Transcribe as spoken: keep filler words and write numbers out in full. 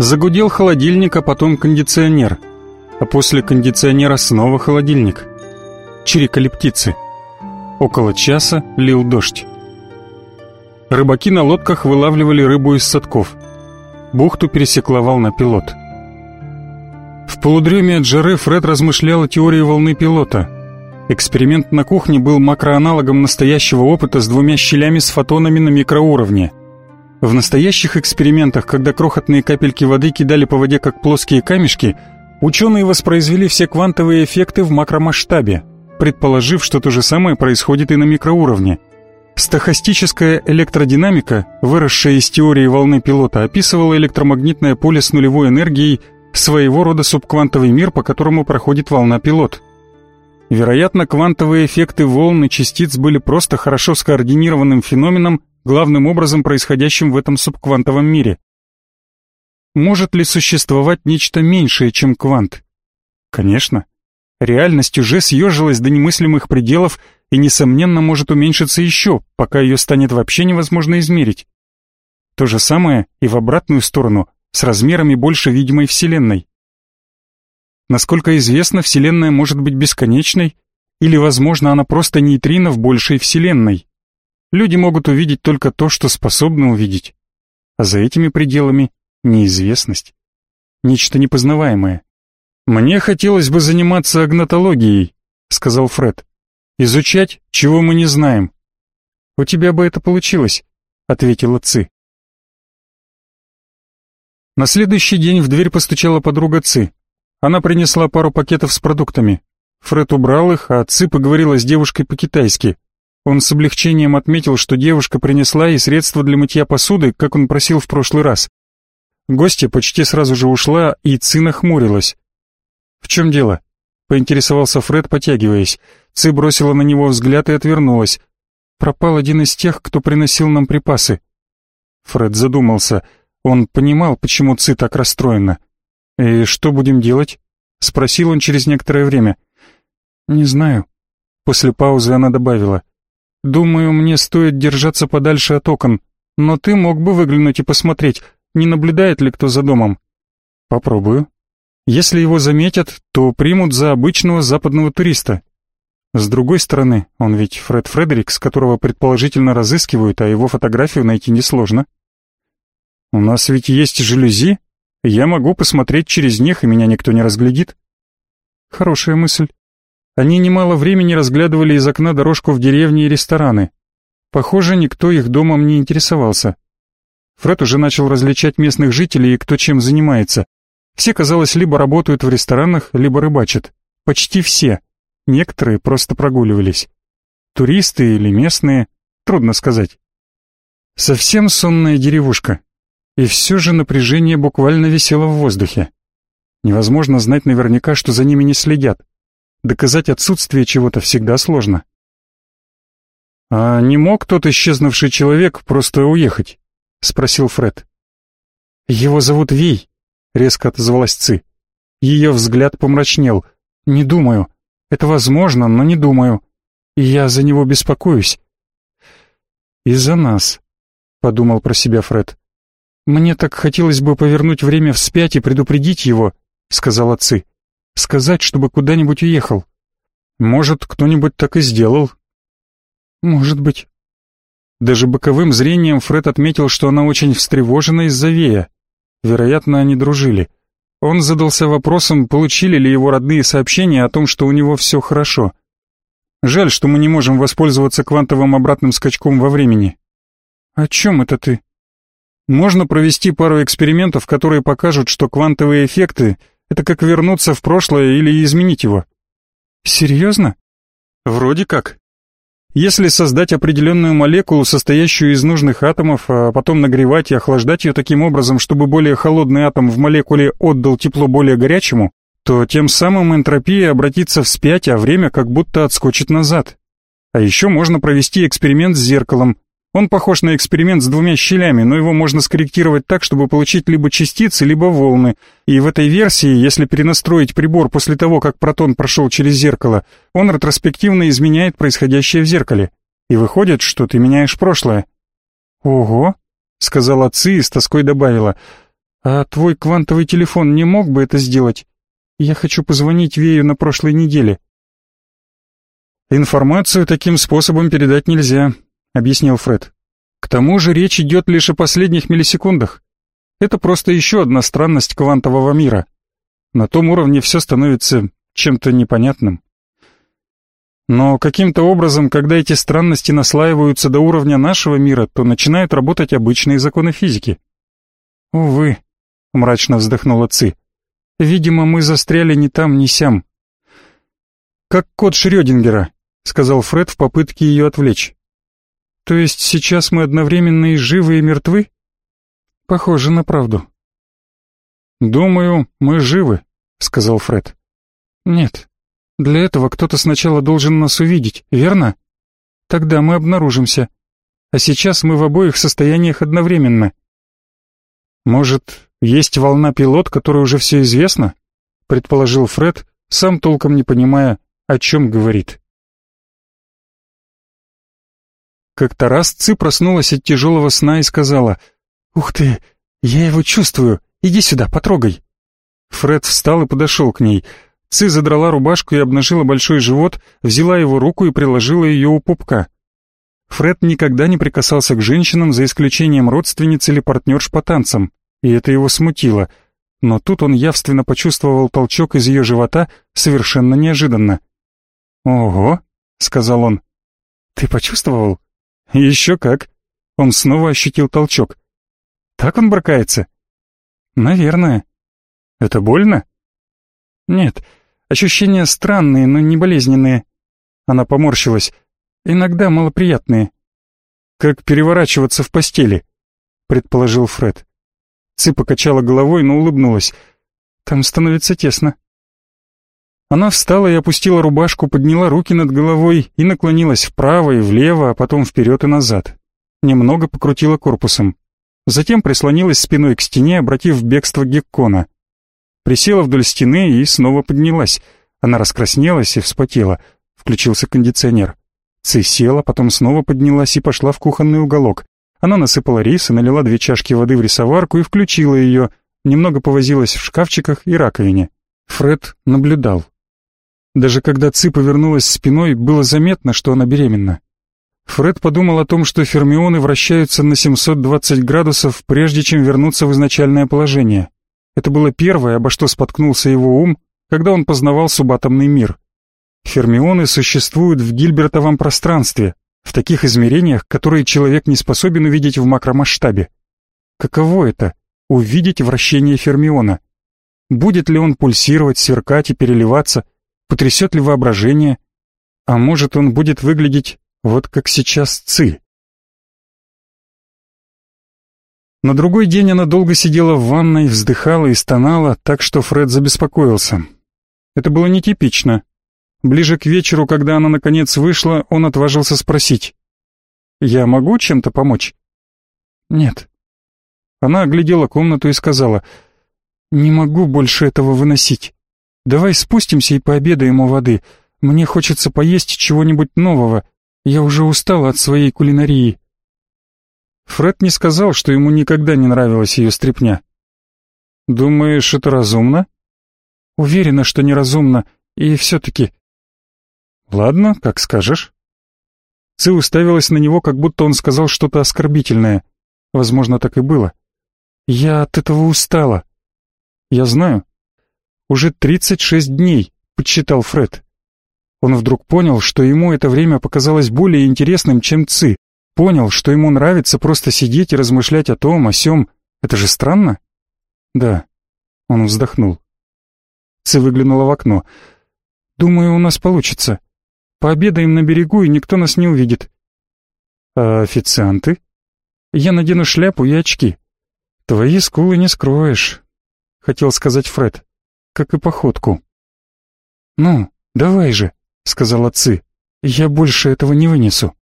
Загудел холодильник, а потом кондиционер. А после кондиционера снова холодильник. Чирикали птицы. Около часа лил дождь. Рыбаки на лодках вылавливали рыбу из садков. Бухту пересекла волна пилот. В полудреме от жары Фред размышлял о теории волны пилота. Эксперимент на кухне был макроаналогом настоящего опыта с двумя щелями с фотонами на микроуровне. В настоящих экспериментах, когда крохотные капельки воды кидали по воде как плоские камешки, ученые воспроизвели все квантовые эффекты в макромасштабе, предположив, что то же самое происходит и на микроуровне. Стохастическая электродинамика, выросшая из теории волны пилота, описывала электромагнитное поле с нулевой энергией, своего рода субквантовый мир, по которому проходит волна пилот. Вероятно, квантовые эффекты волн и частиц были просто хорошо скоординированным феноменом, главным образом происходящим в этом субквантовом мире. Может ли существовать нечто меньшее, чем квант? Конечно. Реальность уже съежилась до немыслимых пределов и, несомненно, может уменьшиться еще, пока ее станет вообще невозможно измерить. То же самое и в обратную сторону, с размерами больше видимой Вселенной. Насколько известно, Вселенная может быть бесконечной, или, возможно, она просто нейтрино в большей Вселенной. Люди могут увидеть только то, что способны увидеть. А за этими пределами неизвестность. Нечто непознаваемое. «Мне хотелось бы заниматься агнотологией», — сказал Фред. «Изучать, чего мы не знаем». «У тебя бы это получилось», — ответила Ци. На следующий день в дверь постучала подруга Ци. Она принесла пару пакетов с продуктами. Фред убрал их, а Ци поговорила с девушкой по-китайски. Он с облегчением отметил, что девушка принесла и средства для мытья посуды, как он просил в прошлый раз. Гостья почти сразу же ушла, и Ци нахмурилась. «В чем дело?» — поинтересовался Фред, потягиваясь. Ци бросила на него взгляд и отвернулась. «Пропал один из тех, кто приносил нам припасы». Фред задумался. Он понимал, почему Ци так расстроена. «И что будем делать?» — спросил он через некоторое время. «Не знаю». После паузы она добавила. «Думаю, мне стоит держаться подальше от окон, но ты мог бы выглянуть и посмотреть, не наблюдает ли кто за домом». «Попробую. Если его заметят, то примут за обычного западного туриста. С другой стороны, он ведь Фред Фредерикс, которого предположительно разыскивают, а его фотографию найти несложно. У нас ведь есть жалюзи, я могу посмотреть через них, и меня никто не разглядит». Хорошая мысль. Они немало времени разглядывали из окна дорожку в деревне и рестораны. Похоже, никто их домом не интересовался. Фред уже начал различать местных жителей и кто чем занимается. Все, казалось, либо работают в ресторанах, либо рыбачат. Почти все. Некоторые просто прогуливались. Туристы или местные, трудно сказать. Совсем сонная деревушка. И все же напряжение буквально висело в воздухе. Невозможно знать наверняка, что за ними не следят. Доказать отсутствие чего-то всегда сложно. «А не мог тот исчезнувший человек просто уехать?» — спросил Фред. «Его зовут Вей», — резко отозвалась Ци. Ее взгляд помрачнел. «Не думаю. Это возможно, но не думаю. И я за него беспокоюсь». «Из-за нас», — подумал про себя Фред. «Мне так хотелось бы повернуть время вспять и предупредить его», — сказала Ци. «Сказать, чтобы куда-нибудь уехал». «Может, кто-нибудь так и сделал?» «Может быть». Даже боковым зрением Фред отметил, что она очень встревожена из-за Вея. Вероятно, они дружили. Он задался вопросом, получили ли его родные сообщения о том, что у него все хорошо. Жаль, что мы не можем воспользоваться квантовым обратным скачком во времени. «О чем это ты?» Можно провести пару экспериментов, которые покажут, что квантовые эффекты — это как вернуться в прошлое или изменить его. Серьезно? Вроде как. Если создать определенную молекулу, состоящую из нужных атомов, а потом нагревать и охлаждать ее таким образом, чтобы более холодный атом в молекуле отдал тепло более горячему, то тем самым энтропия обратится вспять, а время как будто отскочит назад. А еще можно провести эксперимент с зеркалом. Он похож на эксперимент с двумя щелями, но его можно скорректировать так, чтобы получить либо частицы, либо волны. И в этой версии, если перенастроить прибор после того, как протон прошел через зеркало, он ретроспективно изменяет происходящее в зеркале. И выходит, что ты меняешь прошлое. «Ого», — сказала Ци и с тоской добавила, «А твой квантовый телефон не мог бы это сделать? Я хочу позвонить Вею на прошлой неделе». «Информацию таким способом передать нельзя», — объяснил Фред. «К тому же речь идет лишь о последних миллисекундах. Это просто еще одна странность квантового мира. На том уровне все становится чем-то непонятным. Но каким-то образом, когда эти странности наслаиваются до уровня нашего мира, то начинают работать обычные законы физики». «Увы», — мрачно вздохнула Ци. «Видимо, мы застряли ни там, ни сям». «Как кот Шрёдингера», — сказал Фред в попытке ее отвлечь. «То есть сейчас мы одновременно и живы, и мертвы?» «Похоже на правду». «Думаю, мы живы», — сказал Фред. «Нет. Для этого кто-то сначала должен нас увидеть, верно? Тогда мы обнаружимся. А сейчас мы в обоих состояниях одновременно». «Может, есть волна-пилот, которой уже все известно?» — предположил Фред, сам толком не понимая, о чем говорит. Как-то раз Ци проснулась от тяжелого сна и сказала: «Ух ты, я его чувствую, иди сюда, потрогай». Фред встал и подошел к ней. Ци задрала рубашку и обнажила большой живот, взяла его руку и приложила ее у пупка. Фред никогда не прикасался к женщинам, за исключением родственниц или партнерш по танцам, и это его смутило. Но тут он явственно почувствовал толчок из ее живота совершенно неожиданно. «Ого», — сказал он. «Ты почувствовал?» «Еще как». Он снова ощутил толчок. «Так он брыкается?» «Наверное». «Это больно?» «Нет, ощущения странные, но не болезненные». Она поморщилась. «Иногда малоприятные». «Как переворачиваться в постели», — предположил Фред. Ци покачала головой, но улыбнулась. «Там становится тесно». Она встала и опустила рубашку, подняла руки над головой и наклонилась вправо и влево, а потом вперед и назад. Немного покрутила корпусом. Затем прислонилась спиной к стене, обратив бегство геккона. Присела вдоль стены и снова поднялась. Она раскраснелась и вспотела. Включился кондиционер. Ци села, потом снова поднялась и пошла в кухонный уголок. Она насыпала рис и налила две чашки воды в рисоварку и включила ее. Немного повозилась в шкафчиках и раковине. Фред наблюдал. Даже когда Ци повернулась спиной, было заметно, что она беременна. Фред подумал о том, что фермионы вращаются на семьсот двадцать градусов, прежде чем вернуться в изначальное положение. Это было первое, обо что споткнулся его ум, когда он познавал субатомный мир. Фермионы существуют в гильбертовом пространстве, в таких измерениях, которые человек не способен увидеть в макромасштабе. Каково это — увидеть вращение фермиона? Будет ли он пульсировать, сверкать и переливаться? Потрясет ли воображение? А может, он будет выглядеть вот как сейчас Ци? На другой день она долго сидела в ванной, вздыхала и стонала, так что Фред забеспокоился. Это было нетипично. Ближе к вечеру, когда она наконец вышла, он отважился спросить: «Я могу чем-то помочь?» «Нет». Она оглядела комнату и сказала: «Не могу больше этого выносить. Давай спустимся и пообедаем у воды. Мне хочется поесть чего-нибудь нового. Я уже устала от своей кулинарии». Фред не сказал, что ему никогда не нравилась ее стряпня. «Думаешь, это разумно?» «Уверена, что неразумно, и все-таки...» «Ладно, как скажешь». Ци уставилась на него, как будто он сказал что-то оскорбительное. Возможно, так и было. «Я от этого устала». «Я знаю. Уже тридцать шесть дней», — подсчитал Фред. Он вдруг понял, что ему это время показалось более интересным, чем Ци. Понял, что ему нравится просто сидеть и размышлять о том, о сём. Это же странно? Да. Он вздохнул. Ци выглянула в окно. «Думаю, у нас получится. Пообедаем на берегу, и никто нас не увидит». «А официанты?» «Я надену шляпу и очки». «Твои скулы не скроешь», — хотел сказать Фред, как и походку. «Ну, давай же», — сказала Ци. «Я больше этого не вынесу».